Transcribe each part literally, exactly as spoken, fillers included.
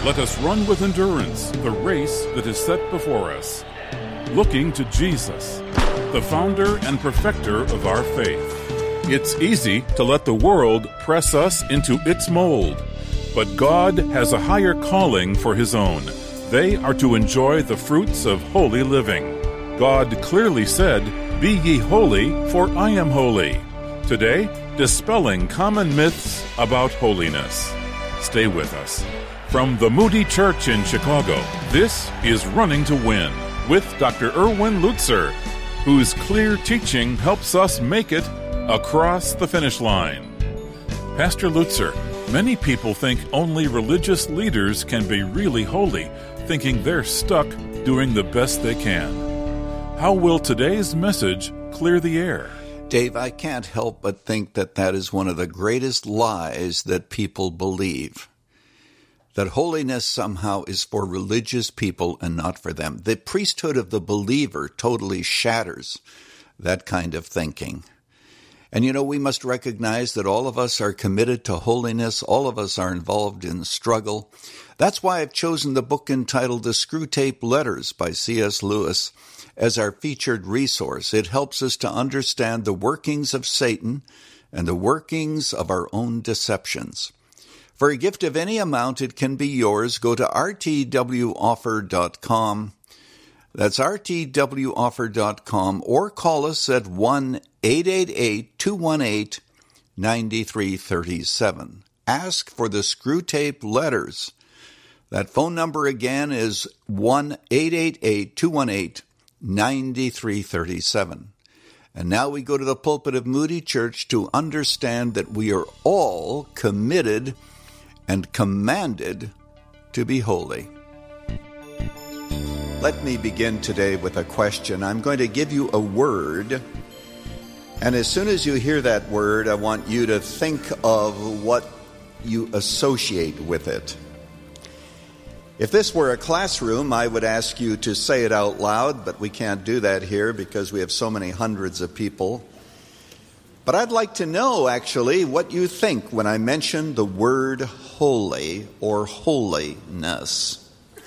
Let us run with endurance the race that is set before us, looking to Jesus, the founder and perfecter of our faith. It's easy to let the world press us into its mold, but God has a higher calling for His own. They are to enjoy the fruits of holy living. God clearly said, "Be ye holy, for I am holy." Today, dispelling common myths about holiness. Stay with us. From the Moody Church in Chicago, this is Running to Win with Doctor Erwin Lutzer, whose clear teaching helps us make it across the finish line. Pastor Lutzer, many people think only religious leaders can be really holy, thinking they're stuck doing the best they can. How will today's message clear the air? Dave, I can't help but think that that is one of the greatest lies that people believe, that holiness somehow is for religious people and not for them. The priesthood of the believer totally shatters that kind of thinking. And you know, we must recognize that all of us are committed to holiness. All of us are involved in struggle. That's why I've chosen the book entitled The Screwtape Letters by C S Lewis as our featured resource. It helps us to understand the workings of Satan and the workings of our own deceptions. For a gift of any amount, it can be yours. Go to r t w offer dot com. That's r t w offer dot com, or call us at one eight eight eight, two one eight, nine three three seven. Ask for the Screwtape Letters. That phone number again is one eight eight eight, two one eight, nine three three seven. And now we go to the pulpit of Moody Church to understand that we are all committed and commanded to be holy. Let me begin today with a question. I'm going to give you a word, and as soon as you hear that word, I want you to think of what you associate with it. If this were a classroom, I would ask you to say it out loud, but we can't do that here because we have so many hundreds of people. But I'd like to know, actually, what you think when I mention the word holy or holiness.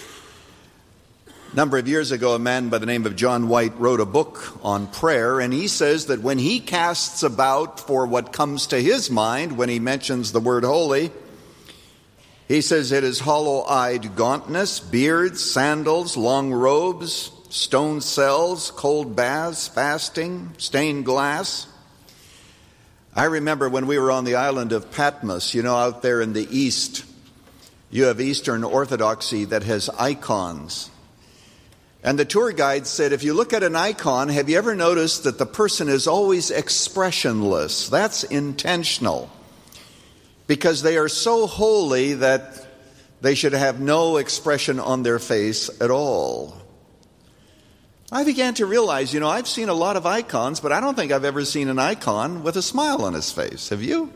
A number of years ago, a man by the name of John White wrote a book on prayer, and he says that when he casts about for what comes to his mind when he mentions the word holy, he says it is hollow-eyed gauntness, beards, sandals, long robes, stone cells, cold baths, fasting, stained glass. I remember when we were on the island of Patmos, you know, out there in the east, you have Eastern Orthodoxy that has icons. And the tour guide said, if you look at an icon, have you ever noticed that the person is always expressionless? That's intentional, because they are so holy that they should have no expression on their face at all. I began to realize, you know, I've seen a lot of icons, but I don't think I've ever seen an icon with a smile on his face. Have you?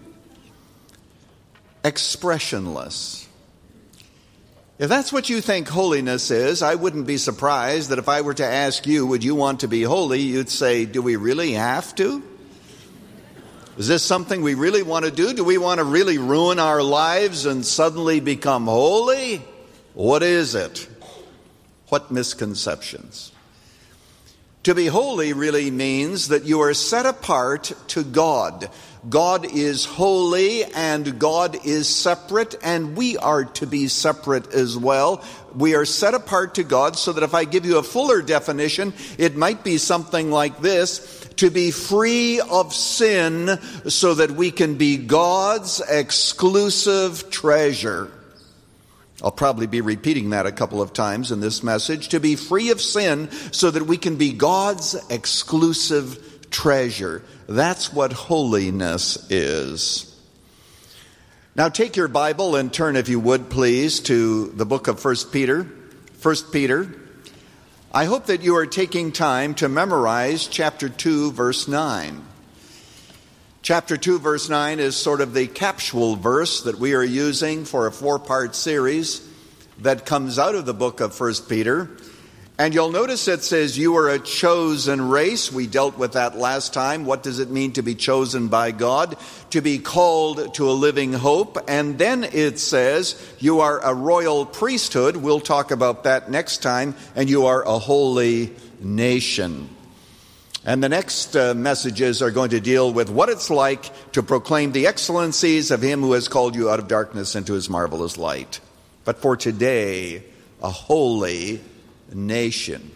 Expressionless. If that's what you think holiness is, I wouldn't be surprised that if I were to ask you, would you want to be holy, you'd say, do we really have to? Is this something we really want to do? Do we want to really ruin our lives and suddenly become holy? What is it? What misconceptions? To be holy really means that you are set apart to God. God is holy and God is separate, and we are to be separate as well. We are set apart to God, so that if I give you a fuller definition, it might be something like this: to be free of sin so that we can be God's exclusive treasure. I'll probably be repeating that a couple of times in this message. To be free of sin so that we can be God's exclusive treasure. That's what holiness is. Now take your Bible and turn, if you would please, to the book of First Peter. First Peter. I hope that you are taking time to memorize chapter two, verse nine. Chapter two, verse nine is sort of the capsule verse that we are using for a four-part series that comes out of the book of First Peter. And you'll notice it says you are a chosen race. We dealt with that last time. What does it mean to be chosen by God? To be called to a living hope. And then it says you are a royal priesthood. We'll talk about that next time. And you are a holy nation. And the next uh, messages are going to deal with what it's like to proclaim the excellencies of him who has called you out of darkness into his marvelous light. But for today, a holy nation.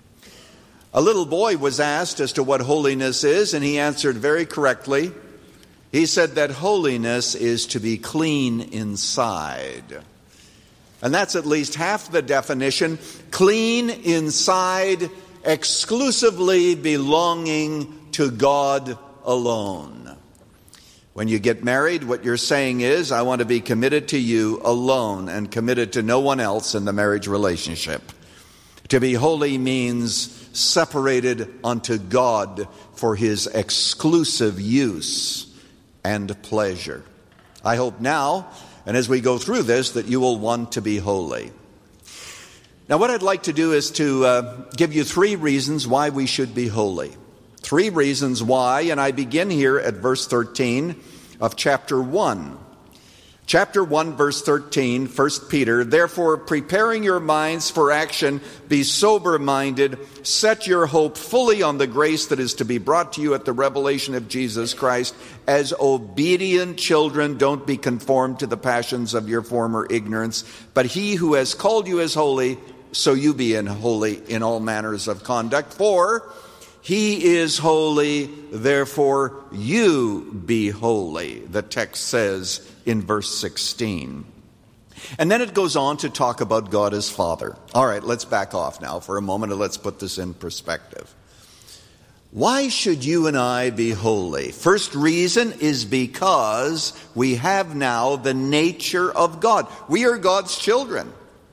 A little boy was asked as to what holiness is, and he answered very correctly. He said that holiness is to be clean inside. And that's at least half the definition. Clean inside, exclusively belonging to God alone. When you get married, what you're saying is, I want to be committed to you alone and committed to no one else in the marriage relationship. To be holy means separated unto God for his exclusive use and pleasure. I hope now, and as we go through this, that you will want to be holy. Now, what I'd like to do is to uh, give you three reasons why we should be holy. Three reasons why, and I begin here at verse thirteen of chapter one. Chapter one, verse thirteen, First Peter, therefore, preparing your minds for action, be sober-minded, set your hope fully on the grace that is to be brought to you at the revelation of Jesus Christ. As obedient children, don't be conformed to the passions of your former ignorance, but he who has called you is holy, so you be in holy in all manners of conduct. For he is holy, therefore you be holy, the text says in verse sixteen. And then it goes on to talk about God as Father. All right, let's back off now for a moment and let's put this in perspective. Why should you and I be holy? First reason is because we have now the nature of God. We are God's children.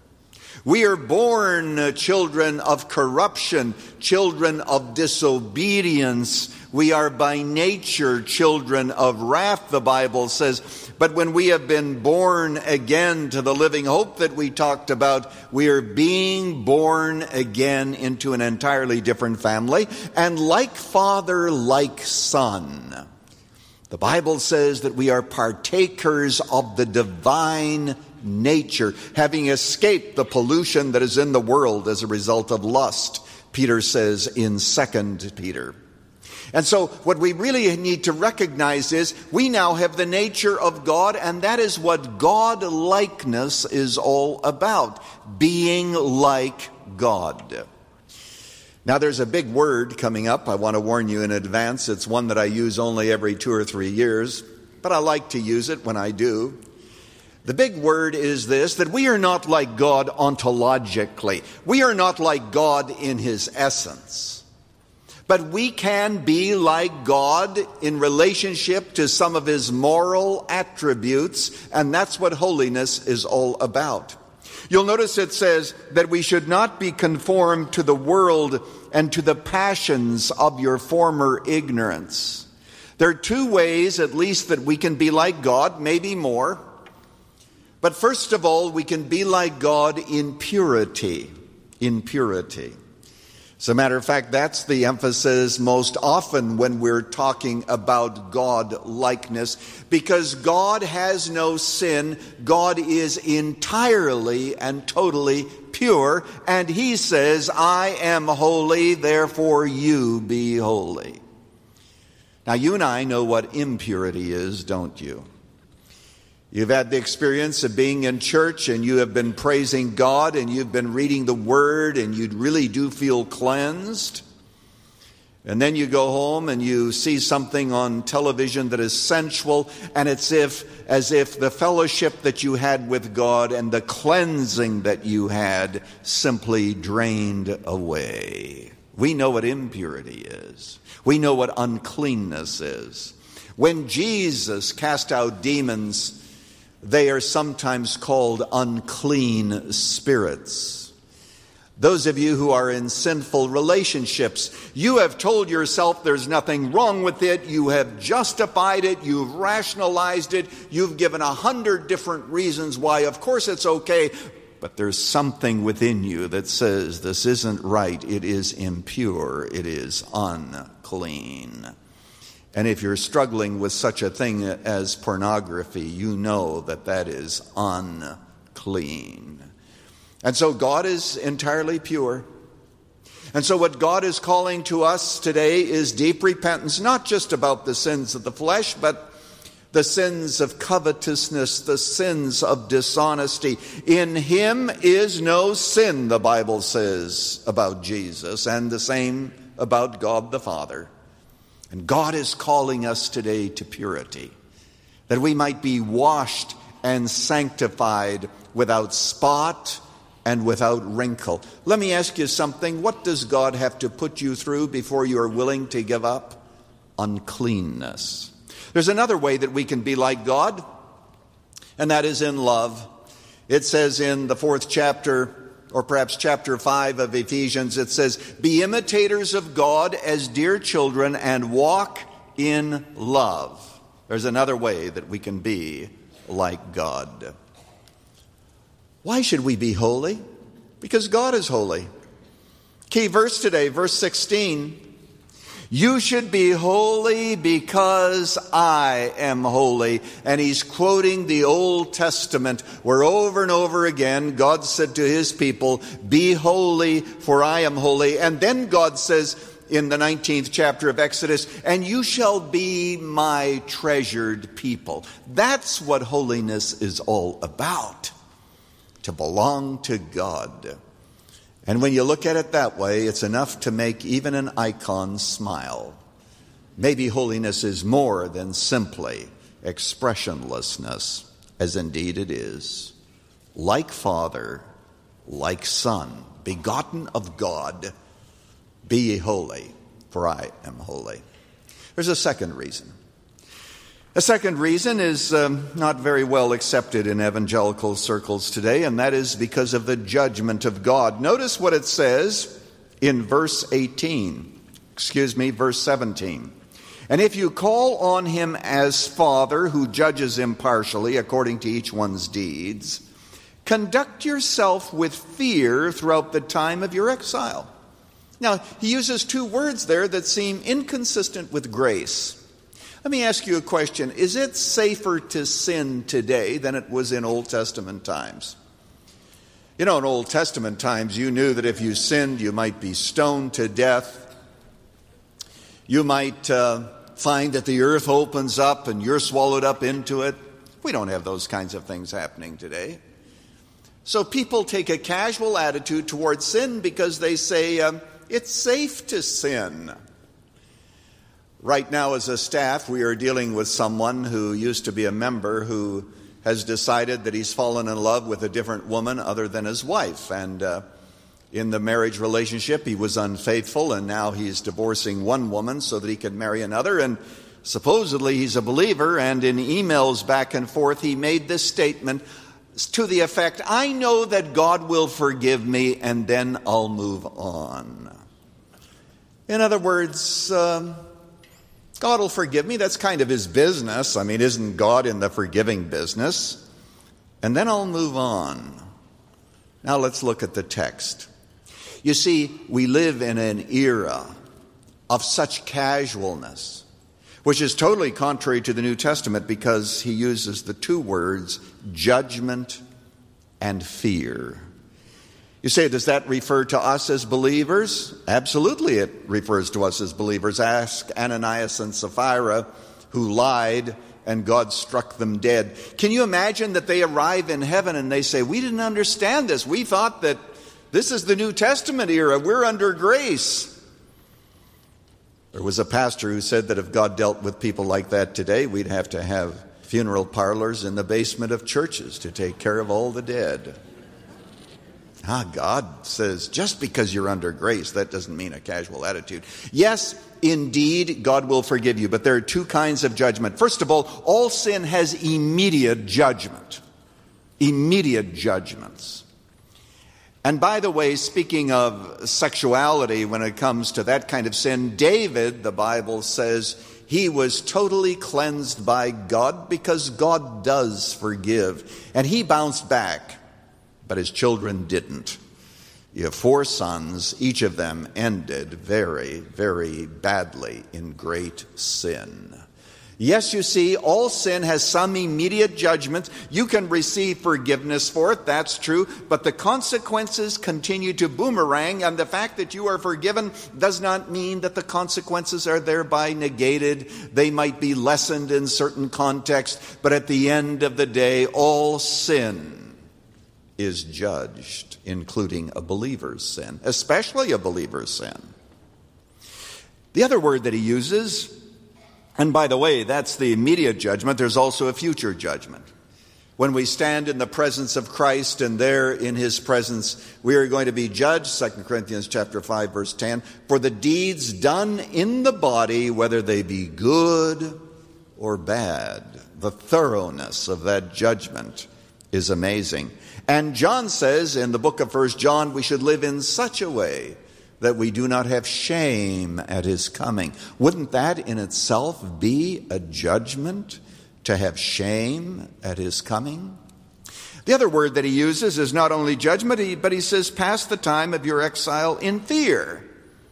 We are born children of corruption, children of disobedience. We are by nature children of wrath, the Bible says. But when we have been born again to the living hope that we talked about, we are being born again into an entirely different family. And like father, like son. The Bible says that we are partakers of the divine nature, having escaped the pollution that is in the world as a result of lust, Peter says in Second Peter. And so what we really need to recognize is we now have the nature of God, and that is what God-likeness is all about, being like God. Now there's a big word coming up. I want to warn you in advance. It's one that I use only every two or three years, but I like to use it when I do. The big word is this, that we are not like God ontologically. We are not like God in his essence. But we can be like God in relationship to some of his moral attributes, and that's what holiness is all about. You'll notice it says that we should not be conformed to the world and to the passions of your former ignorance. There are two ways, at least, that we can be like God, maybe more. But first of all, we can be like God in purity, in purity. As a matter of fact, that's the emphasis most often when we're talking about God-likeness, because God has no sin. God is entirely and totally pure, and he says, I am holy, therefore you be holy. Now, you and I know what impurity is, don't you? You've had the experience of being in church and you have been praising God and you've been reading the Word and you really do feel cleansed. And then you go home and you see something on television that is sensual, and it's if, as if the fellowship that you had with God and the cleansing that you had simply drained away. We know what impurity is. We know what uncleanness is. When Jesus cast out demons, they are sometimes called unclean spirits. Those of you who are in sinful relationships, you have told yourself there's nothing wrong with it. You have justified it. You've rationalized it. You've given a hundred different reasons why, of course, it's okay. but there's something within you that says this isn't right, it is impure, it is unclean. And if you're struggling with such a thing as pornography, you know that that is unclean. And so God is entirely pure. And so what God is calling to us today is deep repentance, not just about the sins of the flesh, but the sins of covetousness, the sins of dishonesty. In him is no sin, the Bible says about Jesus, and the same about God the Father. And God is calling us today to purity, that we might be washed and sanctified without spot and without wrinkle. Let me ask you something. What does God have to put you through before you are willing to give up? Uncleanness. There's another way that we can be like God, and that is in love. It says in the fourth chapter, or perhaps chapter five of Ephesians, it says, "Be imitators of God as dear children and walk in love." There's another way that we can be like God. Why should we be holy? Because God is holy. Key verse today, verse sixteen. You should be holy because I am holy. And he's quoting the Old Testament, where over and over again God said to his people, be holy for I am holy. And then God says in the nineteenth chapter of Exodus, and you shall be my treasured people. That's what holiness is all about, to belong to God. And when you look at it that way, it's enough to make even an icon smile. Maybe holiness is more than simply expressionlessness, as indeed it is. Like Father, like Son, begotten of God, be ye holy, for I am holy. There's a second reason. A second reason is um, not very well accepted in evangelical circles today, and that is because of the judgment of God. Notice what it says in verse eighteen, excuse me, verse seventeen. And if you call on him as Father, who judges impartially according to each one's deeds, conduct yourself with fear throughout the time of your exile. Now, he uses two words there that seem inconsistent with grace. Let me ask you a question. Is it safer to sin today than it was in Old Testament times? You know, in Old Testament times, you knew that if you sinned, you might be stoned to death. You might uh, find that the earth opens up and you're swallowed up into it. We don't have those kinds of things happening today. So people take a casual attitude towards sin because they say, um, it's safe to sin. Right now, as a staff, we are dealing with someone who used to be a member who has decided that he's fallen in love with a different woman other than his wife. And uh, in the marriage relationship, he was unfaithful, and now he's divorcing one woman so that he can marry another. And supposedly he's a believer, and in emails back and forth, he made this statement to the effect, I know that God will forgive me, and then I'll move on. In other words, um, God will forgive me. That's kind of his business. I mean, isn't God in the forgiving business? And then I'll move on. Now let's look at the text. You see, we live in an era of such casualness, which is totally contrary to the New Testament because he uses the two words judgment and fear. You say, does that refer to us as believers? Absolutely, it refers to us as believers. Ask Ananias and Sapphira, who lied, and God struck them dead. Can you imagine that they arrive in heaven and they say, we didn't understand this. We thought that this is the New Testament era. We're under grace. There was a pastor who said that if God dealt with people like that today, we'd have to have funeral parlors in the basement of churches to take care of all the dead. Ah, God says, just because you're under grace, that doesn't mean a casual attitude. Yes, indeed, God will forgive you, but there are two kinds of judgment. First of all, all sin has immediate judgment. Immediate judgments. And by the way, speaking of sexuality, when it comes to that kind of sin, David, the Bible says, he was totally cleansed by God because God does forgive. And he bounced back. but his children didn't. You have four sons. Each of them ended very, very badly in great sin. Yes, you see, all sin has some immediate judgment. You can receive forgiveness for it, that's true, but the consequences continue to boomerang, and the fact that you are forgiven does not mean that the consequences are thereby negated. They might be lessened in certain contexts, but at the end of the day, all sin is judged, including a believer's sin, especially a believer's sin. The other word that he uses, and by the way, that's the immediate judgment. There's also a future judgment. When we stand in the presence of Christ and there in his presence, we are going to be judged, Second Corinthians chapter five, verse ten, for the deeds done in the body, whether they be good or bad. The thoroughness of that judgment is amazing. And John says in the book of First John, we should live in such a way that we do not have shame at his coming. Wouldn't that in itself be a judgment, to have shame at his coming? The other word that he uses is not only judgment, but he says, pass the time of your exile in fear.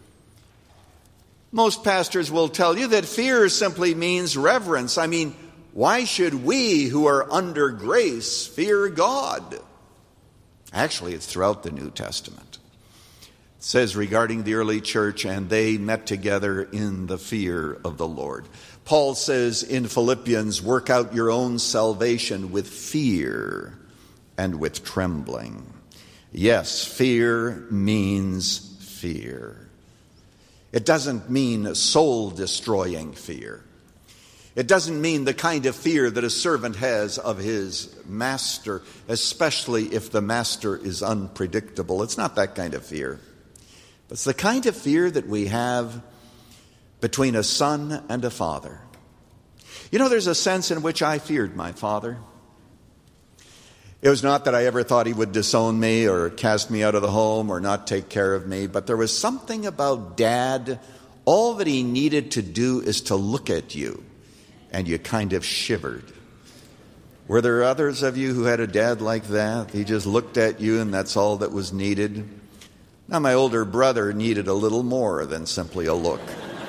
Most pastors will tell you that fear simply means reverence. I mean, why should we who are under grace fear God? Actually, it's throughout the New Testament. It says regarding the early church, and they met together in the fear of the Lord. Paul says in Philippians, work out your own salvation with fear and with trembling. Yes, fear means fear. It doesn't mean soul-destroying fear. It doesn't mean the kind of fear that a servant has of his master, especially if the master is unpredictable. It's not that kind of fear. It's the kind of fear that we have between a son and a father. You know, there's a sense in which I feared my father. It was not that I ever thought he would disown me or cast me out of the home or not take care of me, but there was something about Dad. All that he needed to do is to look at you, and you kind of shivered. Were there others of you who had a dad like that? He just looked at you, and that's all that was needed. Now, my older brother needed a little more than simply a look.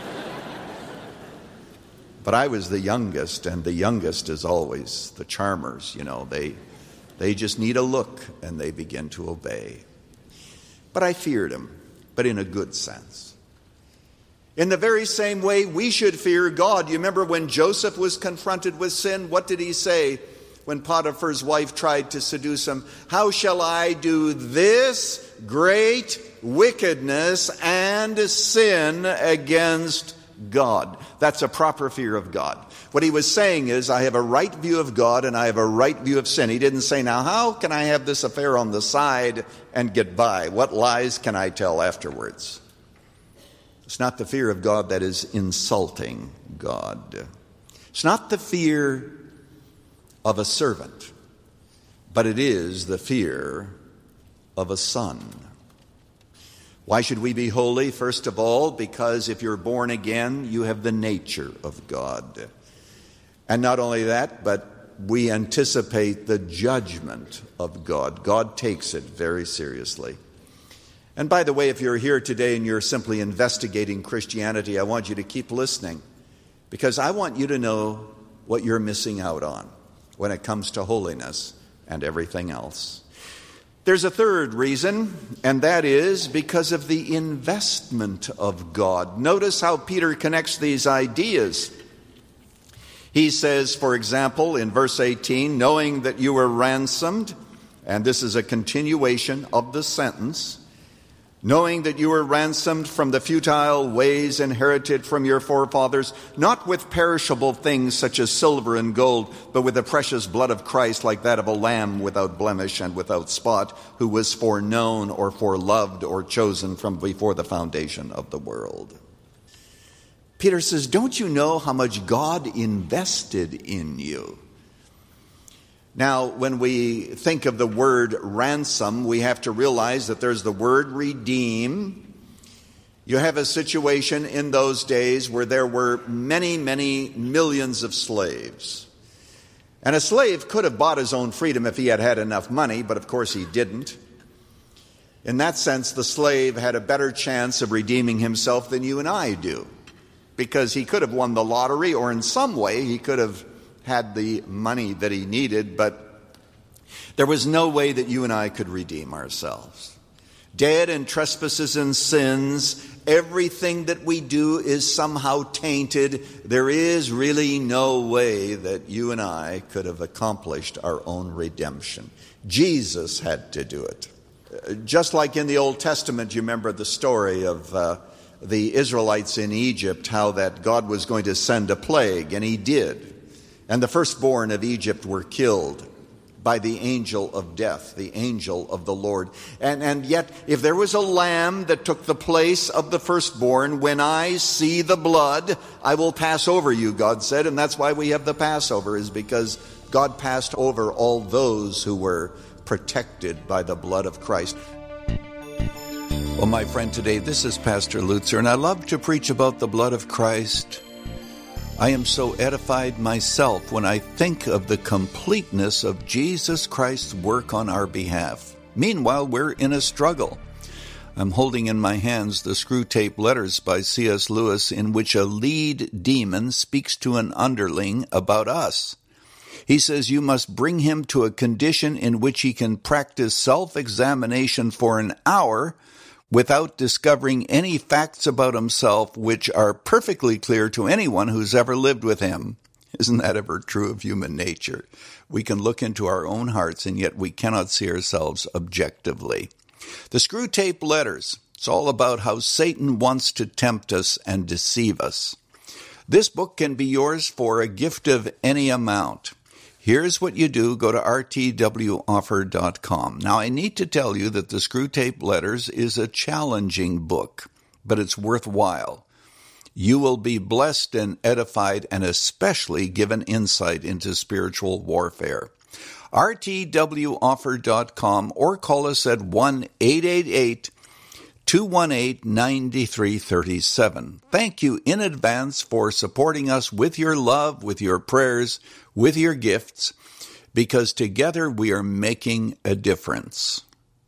But I was the youngest, and the youngest is always the charmers. You know, they, they just need a look, and they begin to obey. But I feared him, but in a good sense. In the very same way, we should fear God. You remember when Joseph was confronted with sin, what did he say when Potiphar's wife tried to seduce him? How shall I do this great wickedness and sin against God? That's a proper fear of God. What he was saying is, I have a right view of God and I have a right view of sin. He didn't say, now how can I have this affair on the side and get by? What lies can I tell afterwards? It's not the fear of God that is insulting God. It's not the fear of a servant, but it is the fear of a son. Why should we be holy? First of all, because if you're born again, you have the nature of God. And not only that, but we anticipate the judgment of God. God takes it very seriously. And by the way, if you're here today and you're simply investigating Christianity, I want you to keep listening, because I want you to know what you're missing out on when it comes to holiness and everything else. There's a third reason, and that is because of the investment of God. Notice how Peter connects these ideas. He says, for example, in verse eighteen, knowing that you were ransomed, and this is a continuation of the sentence, knowing that you were ransomed from the futile ways inherited from your forefathers, not with perishable things such as silver and gold, but with the precious blood of Christ, like that of a lamb without blemish and without spot, who was foreknown or foreloved or chosen from before the foundation of the world. Peter says, don't you know how much God invested in you? Now, when we think of the word ransom, we have to realize that there's the word redeem. You have a situation in those days where there were many, many millions of slaves. And a slave could have bought his own freedom if he had had enough money, but of course he didn't. In that sense, the slave had a better chance of redeeming himself than you and I do, because he could have won the lottery, or in some way he could have had the money that he needed, but there was no way that you and I could redeem ourselves. Dead in trespasses and sins, everything that we do is somehow tainted. There is really no way that you and I could have accomplished our own redemption. Jesus had to do it. Just like in the Old Testament, you remember the story of uh, the Israelites in Egypt, how that God was going to send a plague, and he did. And the firstborn of Egypt were killed by the angel of death, the angel of the Lord. And, and yet, if there was a lamb that took the place of the firstborn, when I see the blood, I will pass over you, God said. And that's why we have the Passover, is because God passed over all those who were protected by the blood of Christ. Well, my friend, today, this is Pastor Lutzer, and I love to preach about the blood of Christ. I am so edified myself when I think of the completeness of Jesus Christ's work on our behalf. Meanwhile, we're in a struggle. I'm holding in my hands the Screw Tape Letters by C S Lewis, in which a lead demon speaks to an underling about us. He says you must bring him to a condition in which he can practice self-examination for an hour without discovering any facts about himself which are perfectly clear to anyone who's ever lived with him. Isn't that ever true of human nature? We can look into our own hearts, and yet we cannot see ourselves objectively. The Screw Tape Letters, it's all about how Satan wants to tempt us and deceive us. This book can be yours for a gift of any amount. Here's what you do. Go to r t w offer dot com. Now, I need to tell you that the Screw Tape Letters is a challenging book, but it's worthwhile. You will be blessed and edified, and especially given insight into spiritual warfare. r t w offer dot com, or call us at one eight eight eight, two one eight, nine three three seven. Thank you in advance for supporting us with your love, with your prayers, with your gifts, because together we are making a difference.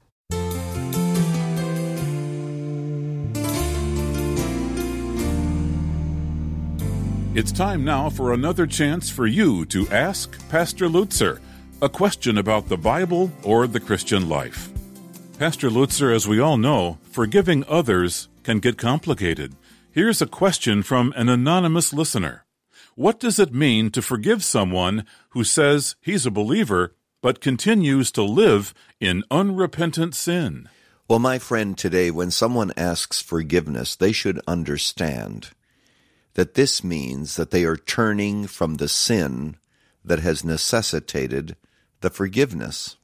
It's time now for another chance for you to ask Pastor Lutzer a question about the Bible or the Christian life. Pastor Lutzer, as we all know, forgiving others can get complicated. Here's a question from an anonymous listener. What does it mean to forgive someone who says he's a believer but continues to live in unrepentant sin? Well, my friend, today, when someone asks forgiveness, they should understand that this means that they are turning from the sin that has necessitated the forgiveness.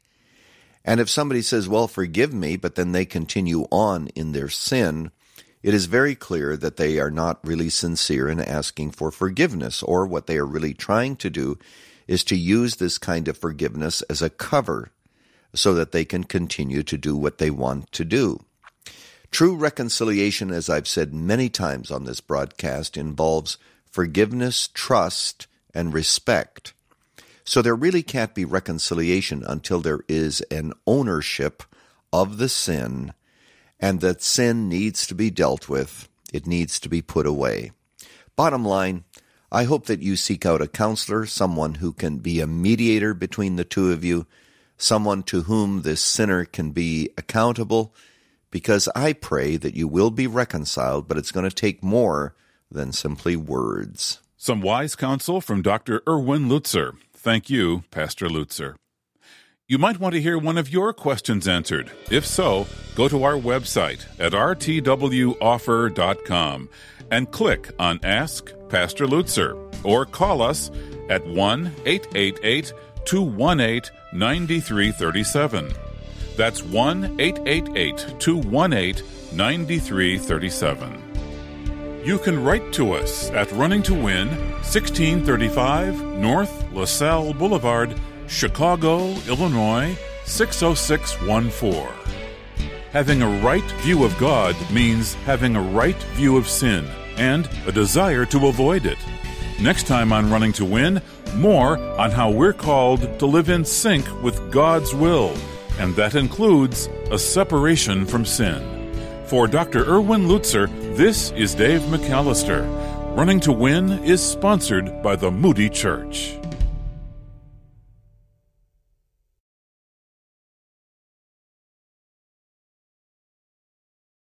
And if somebody says, well, forgive me, but then they continue on in their sin, it is very clear that they are not really sincere in asking for forgiveness, or what they are really trying to do is to use this kind of forgiveness as a cover so that they can continue to do what they want to do. True reconciliation, as I've said many times on this broadcast, involves forgiveness, trust, and respect. So there really can't be reconciliation until there is an ownership of the sin, and that sin needs to be dealt with. It needs to be put away. Bottom line, I hope that you seek out a counselor, someone who can be a mediator between the two of you, someone to whom this sinner can be accountable, because I pray that you will be reconciled, but it's going to take more than simply words. Some wise counsel from Doctor Erwin Lutzer. Thank you, Pastor Lutzer. You might want to hear one of your questions answered. If so, go to our website at r t w offer dot com and click on Ask Pastor Lutzer, or call us at one eight eight eight, two one eight, nine three three seven. That's one eight eight eight, two one eight, nine three three seven. You can write to us at Running to Win, sixteen thirty-five North LaSalle Boulevard, Chicago, Illinois, six oh six one four. Having a right view of God means having a right view of sin and a desire to avoid it. Next time on Running to Win, more on how we're called to live in sync with God's will, and that includes a separation from sin. For Doctor Erwin Lutzer, this is Dave McAllister. Running to Win is sponsored by the Moody Church.